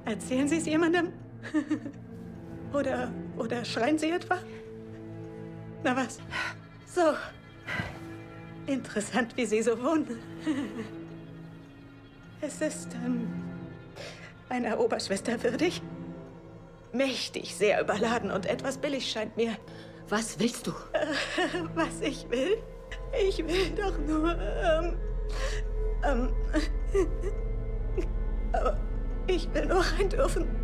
Erzählen Sie es jemandem? Oder schreien Sie etwa? Na was? So. Interessant, wie Sie so wohnen. Es ist, einer Oberschwester würdig. Mächtig, sehr überladen und etwas billig scheint mir. Was willst du? Was ich will? Ich will doch nur, aber ich will nur rein dürfen.